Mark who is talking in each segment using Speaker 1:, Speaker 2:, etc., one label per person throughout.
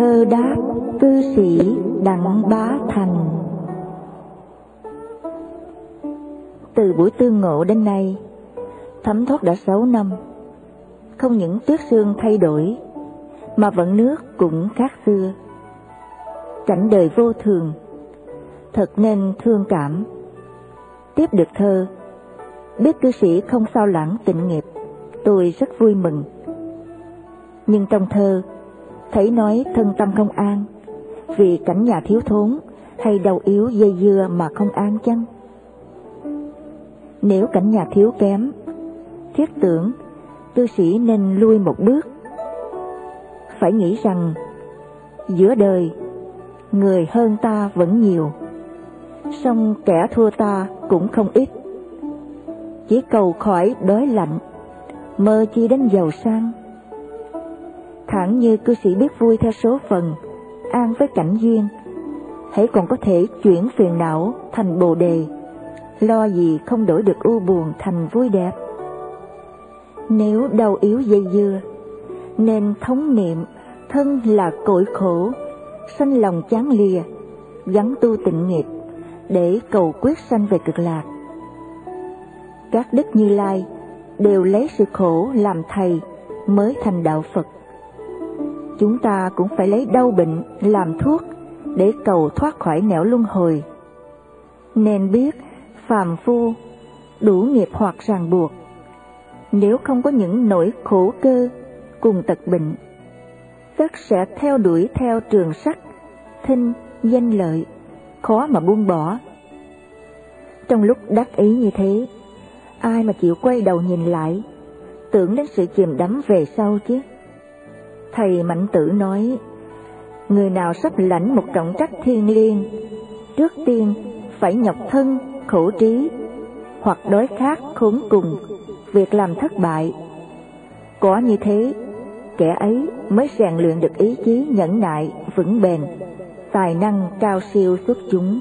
Speaker 1: thơ đáp cư sĩ Đặng Bá Thành. Từ buổi tương ngộ đến nay, thấm thoát đã 6 năm. Không những tuyết sương thay đổi, mà vận nước cũng khác xưa. Cảnh đời vô thường, thật nên thương cảm. Tiếp được thơ, biết cư sĩ không sao lãng tịnh nghiệp, tôi rất vui mừng. Nhưng trong thơ, thấy nói thân tâm không an, vì cảnh nhà thiếu thốn hay đau yếu dây dưa mà không an chăng? Nếu cảnh nhà thiếu kém, thiết tưởng cư sĩ nên lui một bước. Phải nghĩ rằng giữa đời người hơn ta vẫn nhiều, song kẻ thua ta cũng không ít. Chỉ cầu khỏi đói lạnh, mơ chi đến giàu sang. Thẳng như cư sĩ biết vui theo số phận, an với cảnh duyên, hãy còn có thể chuyển phiền não thành bồ đề, lo gì không đổi được u buồn thành vui đẹp. Nếu đau yếu dây dưa, nên thống niệm thân là cội khổ, sanh lòng chán lìa, gắn tu tịnh nghiệp để cầu quyết sanh về cực lạc. Các đức Như Lai đều lấy sự khổ làm thầy mới thành đạo Phật. Chúng ta cũng phải lấy đau bệnh làm thuốc để cầu thoát khỏi nẻo luân hồi. Nên biết phàm phu đủ nghiệp hoặc ràng buộc, nếu không có những nỗi khổ cơ cùng tật bệnh, tất sẽ theo đuổi theo trường sắc, thinh, danh lợi, khó mà buông bỏ. Trong lúc đắc ý như thế, ai mà chịu quay đầu nhìn lại, tưởng đến sự chìm đắm về sau chứ? Thầy Mạnh Tử nói, người nào sắp lãnh một trọng trách thiêng liêng, trước tiên phải nhọc thân, khổ trí, hoặc đói khát khốn cùng, việc làm thất bại. Có như thế, kẻ ấy mới rèn luyện được ý chí nhẫn nại, vững bền, tài năng cao siêu xuất chúng.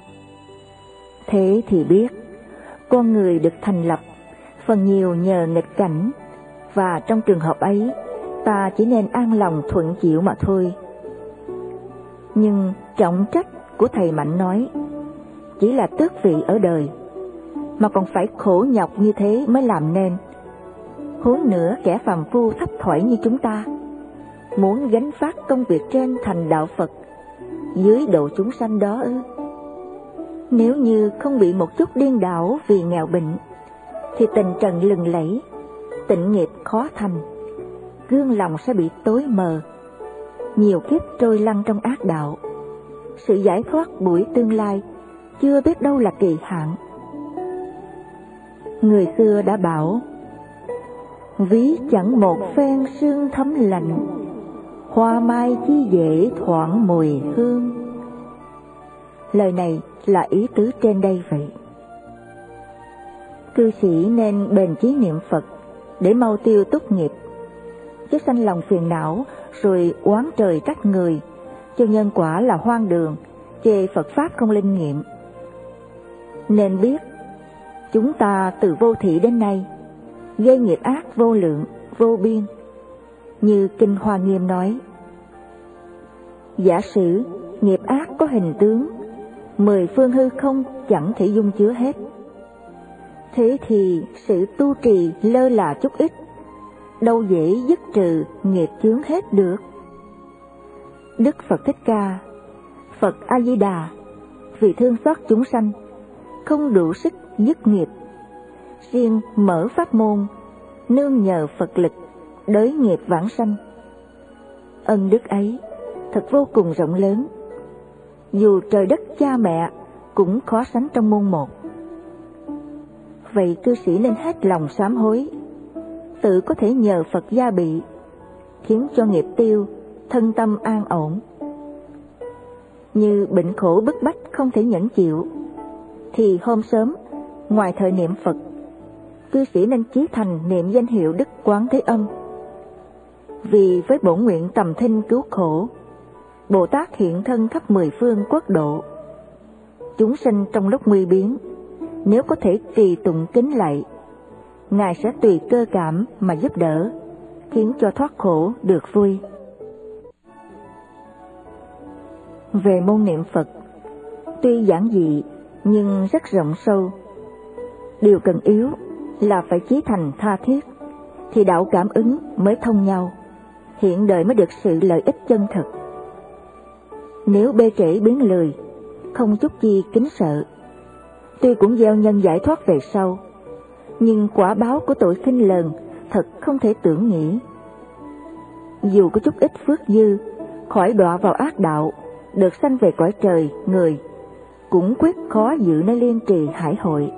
Speaker 1: Thế thì biết, con người được thành lập phần nhiều nhờ nghịch cảnh, và trong trường hợp ấy, ta chỉ nên an lòng thuận chịu mà thôi. Nhưng trọng trách của thầy Mạnh nói, chỉ là tước vị ở đời, mà còn phải khổ nhọc như thế mới làm nên. Huống nữa kẻ phàm phu thấp thỏi như chúng ta, muốn gánh phát công việc trên thành đạo Phật, dưới độ chúng sanh đó ư? Nếu như không bị một chút điên đảo vì nghèo bệnh, thì tình trần lừng lẫy, tịnh nghiệp khó thành, gương lòng sẽ bị tối mờ, nhiều kiếp trôi lăn trong ác đạo. Sự giải thoát buổi tương lai chưa biết đâu là kỳ hạn. Người xưa đã bảo, ví chẳng một phen sương thấm lạnh, hoa mai chi dễ thoảng mùi hương. Lời này là ý tứ trên đây vậy. Cư sĩ nên bền chí niệm Phật để mau tiêu túc nghiệp, chứ sanh lòng phiền não rồi oán trời trách người, cho nhân quả là hoang đường, chê Phật Pháp không linh nghiệm. Nên biết, chúng ta từ vô thị đến nay, gây nghiệp ác vô lượng, vô biên. Như Kinh Hoa Nghiêm nói, giả sử nghiệp ác có hình tướng, 10 phương hư không chẳng thể dung chứa hết. Thế thì sự tu trì lơ là chút ít, đâu dễ dứt trừ nghiệp chướng hết được. Đức Phật Thích Ca, Phật A Di Đà, vì thương xót chúng sanh, không đủ sức dứt nghiệp, riêng mở pháp môn, nương nhờ Phật lực, đới nghiệp vãng sanh. Ân đức ấy thật vô cùng rộng lớn, dù trời đất cha mẹ cũng khó sánh trong môn một. Vậy cư sĩ nên hết lòng sám hối, tự có thể nhờ Phật gia bị, khiến cho nghiệp tiêu, thân tâm an ổn. Như bệnh khổ bức bách không thể nhẫn chịu, thì hôm sớm, ngoài thời niệm Phật, cư sĩ nên chí thành niệm danh hiệu Đức Quán Thế Âm. Vì với bổn nguyện tầm thinh cứu khổ, Bồ Tát hiện thân khắp 10 phương quốc độ. Chúng sinh trong lúc nguy biến, nếu có thể trì tụng kính lạy, Ngài sẽ tùy cơ cảm mà giúp đỡ, khiến cho thoát khổ được vui. Về môn niệm Phật, tuy giản dị nhưng rất rộng sâu. Điều cần yếu là phải chí thành tha thiết, thì đạo cảm ứng mới thông nhau, hiện đời mới được sự lợi ích chân thật. Nếu bê trễ biến lười, không chút chi kính sợ, tuy cũng gieo nhân giải thoát về sau, nhưng quả báo của tội khinh lờn thật không thể tưởng nghĩ. Dù có chút ít phước dư, khỏi đọa vào ác đạo, được sanh về cõi trời người, cũng quyết khó giữ nơi liên trì hải hội.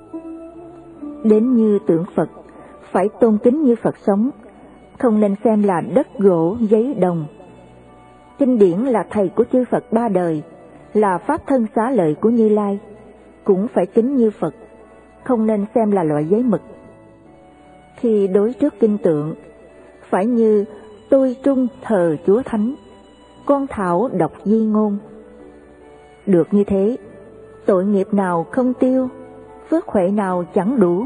Speaker 1: Đến như tượng Phật, phải tôn kính như Phật sống, không nên xem là đất gỗ giấy đồng. Kinh điển là thầy của chư Phật ba đời, là pháp thân xá lợi của Như Lai, cũng phải kính như Phật, không nên xem là loại giấy mực. Khi đối trước kinh tượng, phải như tôi trung thờ Chúa Thánh, con thảo đọc di ngôn. Được như thế, tội nghiệp nào không tiêu, phước huệ nào chẳng đủ.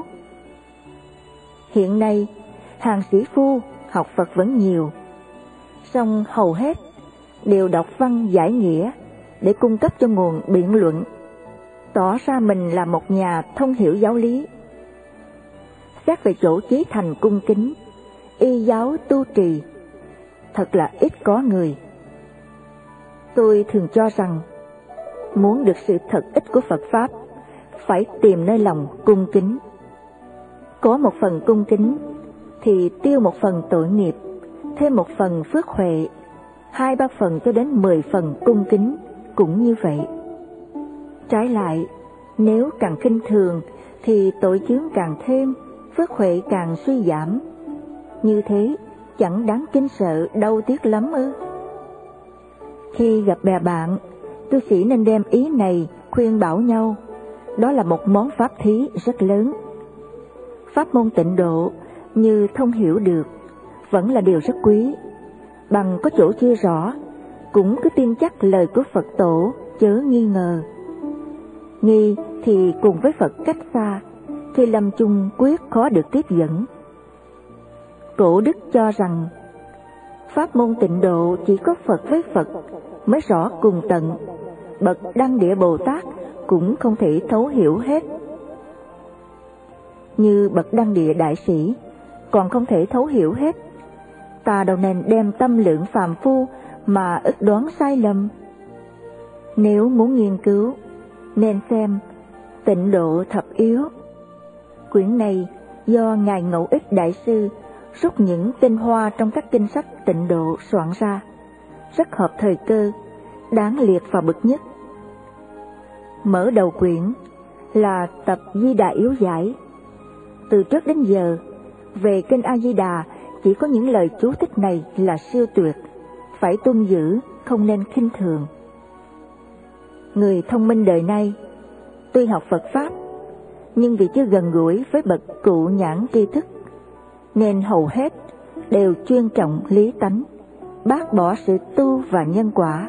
Speaker 1: Hiện nay, hàng sĩ phu học Phật vẫn nhiều, song hầu hết đều đọc văn giải nghĩa để cung cấp cho nguồn biện luận, tỏ ra mình là một nhà thông hiểu giáo lý. Xét về chỗ chí thành cung kính, y giáo tu trì, thật là ít có người. Tôi thường cho rằng, muốn được sự thật ích của Phật Pháp, phải tìm nơi lòng cung kính. Có một phần cung kính, thì tiêu một phần tội nghiệp, thêm một phần phước huệ, 2-3 phần cho đến 10 phần cung kính, cũng như vậy. Trái lại, nếu càng khinh thường, thì tội chướng càng thêm, phước huệ càng suy giảm. Như thế, chẳng đáng kinh sợ đau tiếc lắm ư? Khi gặp bè bạn, cư sĩ nên đem ý này khuyên bảo nhau. Đó là một món pháp thí rất lớn. Pháp môn tịnh độ như thông hiểu được vẫn là điều rất quý. Bằng có chỗ chưa rõ, cũng cứ tin chắc lời của Phật tổ, chớ nghi ngờ. Nghi thì cùng với Phật cách xa, khi lâm chung quyết khó được tiếp dẫn. Cổ đức cho rằng, pháp môn tịnh độ chỉ có Phật với Phật mới rõ cùng tận, bậc Đăng Địa Bồ Tát cũng không thể thấu hiểu hết. Như bậc Đăng Địa Đại Sĩ còn không thể thấu hiểu hết, ta đâu nên đem tâm lượng phàm phu mà ức đoán sai lầm. Nếu muốn nghiên cứu, nên xem Tịnh Độ Thập Yếu. Quyển này do Ngài Ngẫu Ích Đại Sư rút những tinh hoa trong các kinh sách tịnh độ soạn ra, rất hợp thời cơ, đáng liệt vào bậc nhất. Mở đầu quyển là tập Di Đà Yếu Giải. Từ trước đến giờ, về kinh A Di Đà chỉ có những lời chú thích này là siêu tuyệt, phải tuân giữ, không nên khinh thường. Người thông minh đời nay, tuy học Phật Pháp, nhưng vì chưa gần gũi với bậc cụ nhãn tri thức, nên hầu hết đều chuyên trọng lý tánh, bác bỏ sự tu và nhân quả.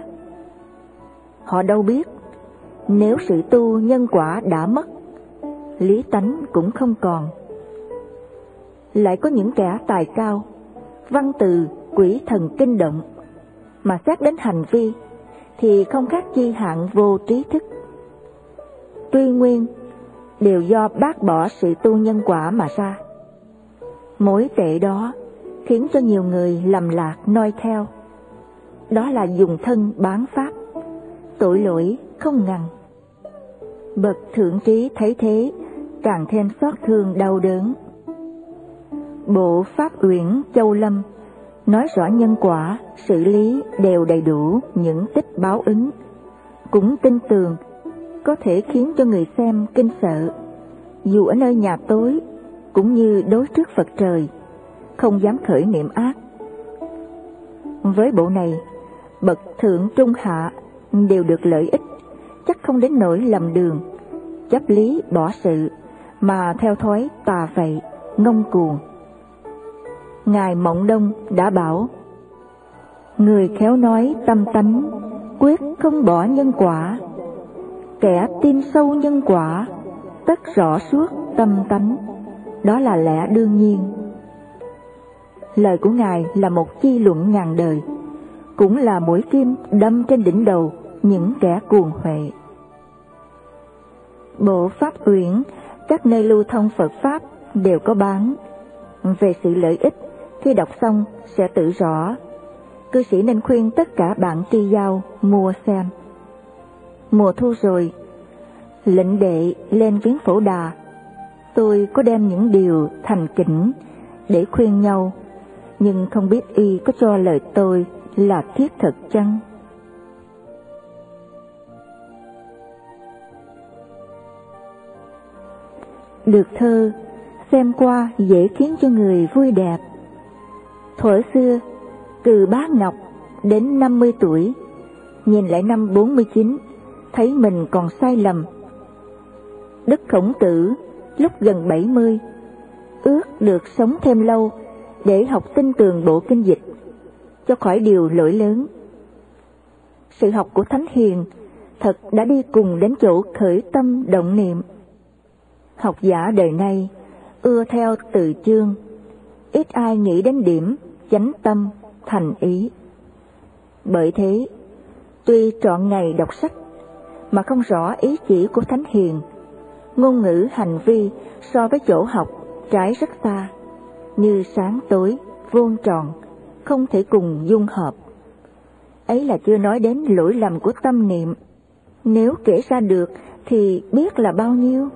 Speaker 1: Họ đâu biết, nếu sự tu nhân quả đã mất, lý tánh cũng không còn. Lại có những kẻ tài cao, văn từ quỷ thần kinh động, mà xét đến hành vi thì không khác chi hạng vô trí thức. Tuy nguyên đều do bác bỏ sự tu nhân quả mà ra. Mối tệ đó khiến cho nhiều người lầm lạc noi theo. Đó là dùng thân bán pháp, tội lỗi không ngăn. Bậc thượng trí thấy thế, càng thêm xót thương đau đớn. Bộ Pháp Uyển Châu Lâm nói rõ nhân quả, xử lý đều đầy đủ những tích báo ứng, cũng tin tường, có thể khiến cho người xem kinh sợ, dù ở nơi nhà tối, cũng như đối trước Phật trời, không dám khởi niệm ác. Với bộ này, bậc thượng trung hạ đều được lợi ích, chắc không đến nỗi lầm đường, chấp lý bỏ sự, mà theo thói tà vậy, ngông cuồng. Ngài Mộng Đông đã bảo, người khéo nói tâm tánh, quyết không bỏ nhân quả. Kẻ tin sâu nhân quả, tất rõ suốt tâm tánh, đó là lẽ đương nhiên. Lời của Ngài là một chi luận ngàn đời, cũng là mũi kim đâm trên đỉnh đầu những kẻ cuồng huệ. Bộ Pháp Uyển, các nơi lưu thông Phật Pháp đều có bán. Về sự lợi ích, khi đọc xong sẽ tự rõ. Cư sĩ nên khuyên tất cả bạn tri giao mua xem. Mùa thu rồi, lệnh đệ lên viếng Phổ Đà. Tôi có đem những điều thành kính để khuyên nhau, nhưng không biết y có cho lời tôi là thiết thực chăng? Được thơ, xem qua dễ khiến cho người vui đẹp. Thuở xưa, từ Bá Ngọc đến 50 tuổi, nhìn lại năm 49, thấy mình còn sai lầm. Đức Khổng Tử lúc gần 70, ước được sống thêm lâu để học tinh tường bộ kinh dịch, cho khỏi điều lỗi lớn. Sự học của Thánh Hiền thật đã đi cùng đến chỗ khởi tâm động niệm. Học giả đời nay ưa theo từ chương, ít ai nghĩ đến điểm chánh tâm thành ý. Bởi thế, tuy trọn ngày đọc sách mà không rõ ý chỉ của Thánh Hiền, ngôn ngữ hành vi so với chỗ học trái rất xa, như sáng tối vuông tròn, không thể cùng dung hợp. Ấy là chưa nói đến lỗi lầm của tâm niệm, nếu kể ra được thì biết là bao nhiêu.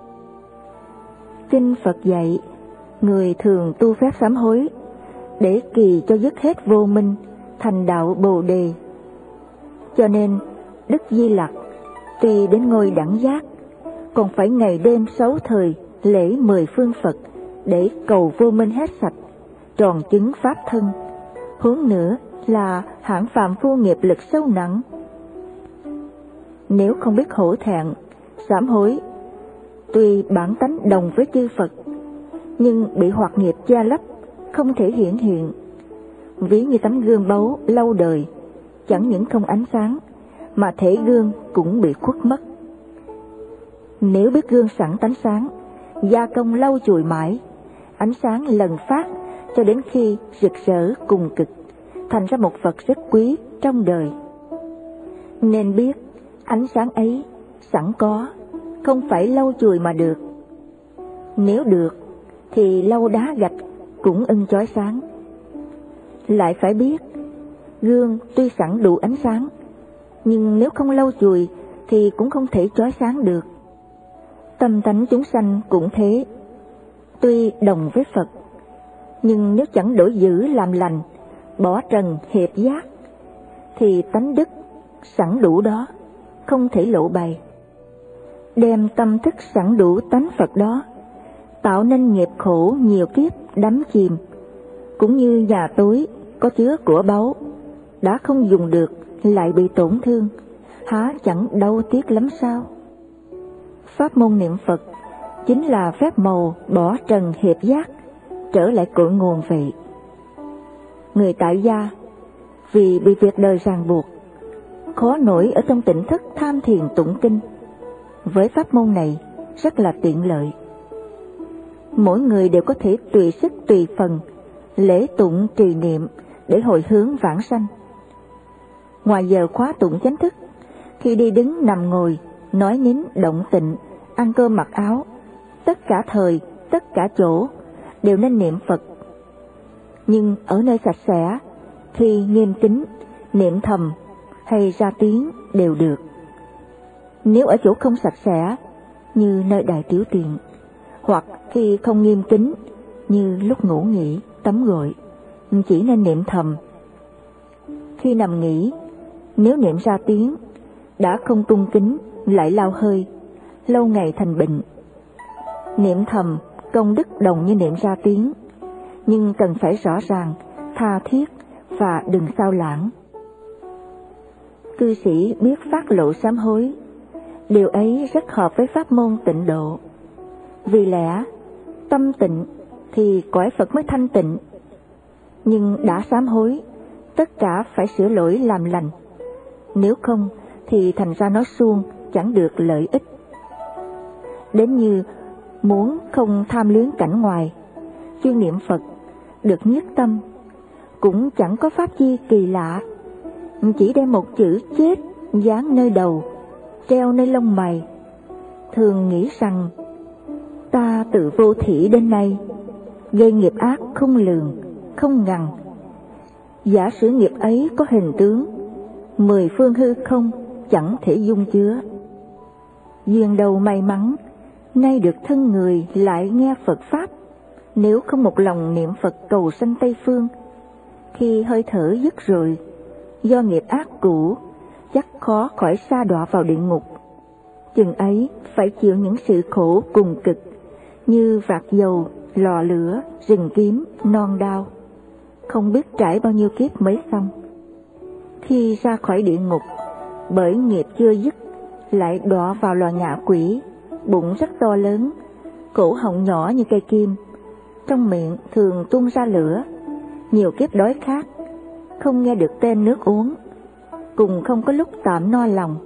Speaker 1: Kinh Phật dạy, người thường tu phép sám hối, để kỳ cho dứt hết vô minh, thành đạo Bồ Đề. Cho nên, Đức Di Lặc, tuy đến ngôi đẳng giác, còn phải ngày đêm 6 thời lễ 10 phương Phật, để cầu vô minh hết sạch, tròn chứng pháp thân. Huống nữa là hãm phạm phu nghiệp lực sâu nặng. Nếu không biết hổ thẹn, sám hối, tuy bản tánh đồng với chư Phật, nhưng bị hoặc nghiệp che lấp, không thể hiển hiện. Ví như tấm gương báu lâu đời, chẳng những không ánh sáng, mà thể gương cũng bị khuất mất. Nếu biết gương sẵn tánh sáng, gia công lau chùi mãi, ánh sáng lần phát cho đến khi rực rỡ cùng cực, thành ra một vật rất quý trong đời. Nên biết ánh sáng ấy sẵn có, không phải lau chùi mà được. Nếu được thì lau đá gạch cũng ưng chói sáng. Lại phải biết gương tuy sẵn đủ ánh sáng, nhưng nếu không lau chùi thì cũng không thể chói sáng được. Tâm tánh chúng sanh cũng thế, tuy đồng với Phật, nhưng nếu chẳng đổi dữ làm lành, bỏ trần hiệp giác, thì tánh đức sẵn đủ đó, không thể lộ bày. Đem tâm thức sẵn đủ tánh Phật đó, tạo nên nghiệp khổ nhiều kiếp đắm chìm, cũng như nhà tối có chứa của báu, đã không dùng được lại bị tổn thương, há chẳng đau tiếc lắm sao? Pháp môn niệm Phật chính là phép màu bỏ trần hiệp giác, trở lại cội nguồn vậy. Người tại gia vì bị việc đời ràng buộc, khó nổi ở trong tỉnh thức tham thiền tụng kinh. Với pháp môn này rất là tiện lợi. Mỗi người đều có thể tùy sức tùy phần lễ tụng trì niệm để hồi hướng vãng sanh. Ngoài giờ khóa tụng chánh thức, khi đi đứng nằm ngồi, nói nín động tịnh, ăn cơm mặc áo, tất cả thời, tất cả chỗ đều nên niệm Phật. Nhưng ở nơi sạch sẽ, khi nghiêm kính, niệm thầm hay ra tiếng đều được. Nếu ở chỗ không sạch sẽ, như nơi đại tiểu tiện, hoặc khi không nghiêm kính, như lúc ngủ nghỉ, tắm gội, chỉ nên niệm thầm. Khi nằm nghỉ, nếu niệm ra tiếng, đã không tung kính, lại lao hơi, lâu ngày thành bệnh. Niệm thầm công đức đồng như niệm ra tiếng, nhưng cần phải rõ ràng, tha thiết và đừng sao lãng. Cư sĩ biết phát lộ sám hối, điều ấy rất hợp với pháp môn tịnh độ. Vì lẽ tâm tịnh thì cõi Phật mới thanh tịnh, nhưng đã sám hối, tất cả phải sửa lỗi làm lành. Nếu không thì thành ra nói suông, chẳng được lợi ích. Đến như muốn không tham luyến cảnh ngoài, chuyên niệm Phật, được nhất tâm, cũng chẳng có pháp chi kỳ lạ, chỉ đem một chữ chết dán nơi đầu, treo nơi lông mày, thường nghĩ rằng ta tự vô thỉ đến nay, gây nghiệp ác không lường, không ngần. Giả sử nghiệp ấy có hình tướng, 10 phương hư không chẳng thể dung chứa. Duyên đầu may mắn, nay được thân người lại nghe Phật Pháp, nếu không một lòng niệm Phật cầu sanh Tây Phương, khi hơi thở dứt rồi, do nghiệp ác cũ, chắc khó khỏi sa đọa vào địa ngục. Chừng ấy phải chịu những sự khổ cùng cực, như vạc dầu, lò lửa, rừng kiếm, non đao, không biết trải bao nhiêu kiếp mới xong. Khi ra khỏi địa ngục, bởi nghiệp chưa dứt, lại đọa vào lò ngạ quỷ, bụng rất to lớn, cổ họng nhỏ như cây kim, trong miệng thường tuôn ra lửa, nhiều kiếp đói khát, không nghe được tên nước uống, cùng không có lúc tạm no lòng.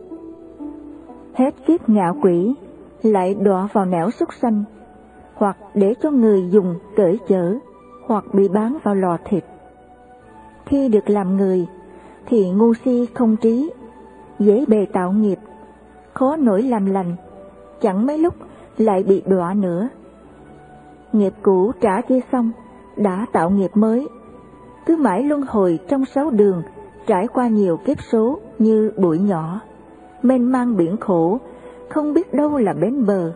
Speaker 1: Hết kiếp ngạ quỷ, lại đọa vào nẻo súc sanh, hoặc để cho người dùng cởi chở, hoặc bị bán vào lò thịt. Khi được làm người, thì ngu si không trí, dễ bề tạo nghiệp, khó nổi làm lành, chẳng mấy lúc lại bị đọa nữa. Nghiệp cũ trả chưa xong, đã tạo nghiệp mới, cứ mãi luân hồi trong 6 đường, trải qua nhiều kiếp số như bụi nhỏ, mênh mang biển khổ, không biết đâu là bến bờ.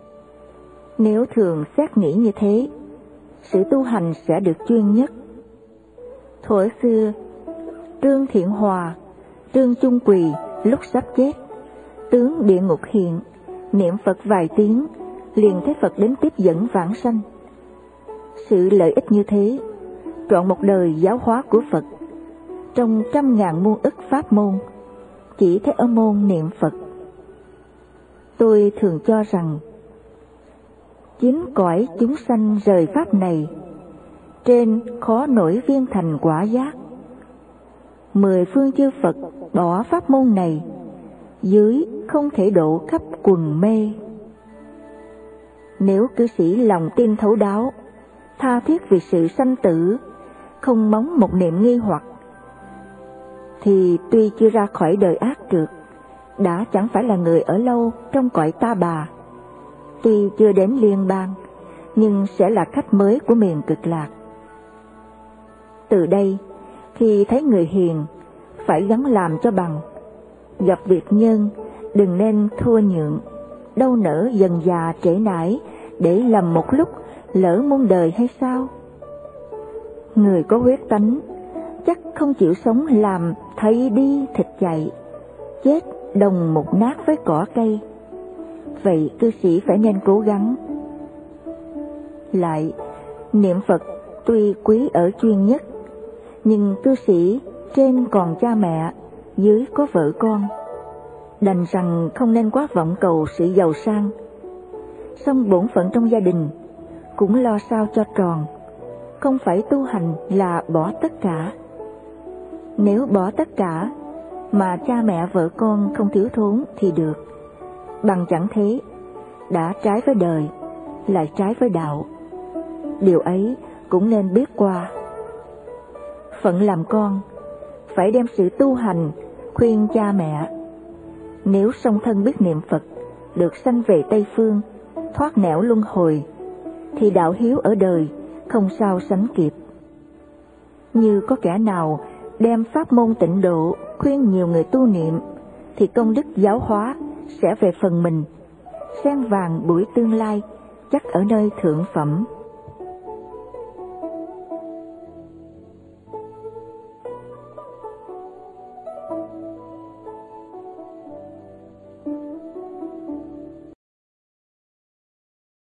Speaker 1: Nếu thường xét nghĩ như thế, sự tu hành sẽ được chuyên nhất. Thuở xưa, Trương Thiện Hòa, Trương Chung Quỳ lúc sắp chết, tướng địa ngục hiện, niệm Phật vài tiếng, liền thấy Phật đến tiếp dẫn vãng sanh. Sự lợi ích như thế, trọn một đời giáo hóa của Phật, trong 100.000 muôn ức pháp môn, chỉ thấy ở môn niệm Phật. Tôi thường cho rằng, chính cõi chúng sanh rời pháp này, trên khó nổi viên thành quả giác. 10 phương chư Phật bỏ pháp môn này, dưới không thể độ khắp quần mê. Nếu cư sĩ lòng tin thấu đáo, tha thiết vì sự sanh tử, không móng một niệm nghi hoặc, thì tuy chưa ra khỏi đời ác trượt, đã chẳng phải là người ở lâu trong cõi ta bà. Tuy chưa đến liên bang, nhưng sẽ là khách mới của miền cực lạc. Từ đây, khi thấy người hiền, phải gắng làm cho bằng. Gặp việc nhân, đừng nên thua nhượng, đâu nỡ dần già trễ nải, để lầm một lúc, lỡ muôn đời hay sao? Người có huyết tánh, chắc không chịu sống làm thấy đi thịt chạy, chết đồng một nát với cỏ cây. Vậy cư sĩ phải nên cố gắng. Lại, niệm Phật tuy quý ở chuyên nhất, nhưng cư sĩ trên còn cha mẹ, dưới có vợ con, đành rằng không nên quá vọng cầu sự giàu sang. Song bổn phận trong gia đình cũng lo sao cho tròn, không phải tu hành là bỏ tất cả. Nếu bỏ tất cả mà cha mẹ vợ con không thiếu thốn thì được, bằng chẳng thế, đã trái với đời, lại trái với đạo. Điều ấy cũng nên biết qua. Phận làm con, phải đem sự tu hành khuyên cha mẹ. Nếu song thân biết niệm Phật, được sanh về Tây Phương, thoát nẻo luân hồi, thì đạo hiếu ở đời không sao sánh kịp. Như có kẻ nào đem pháp môn tịnh độ khuyên nhiều người tu niệm, thì công đức giáo hóa sẽ về phần mình, sen vàng buổi tương lai chắc ở nơi thượng phẩm.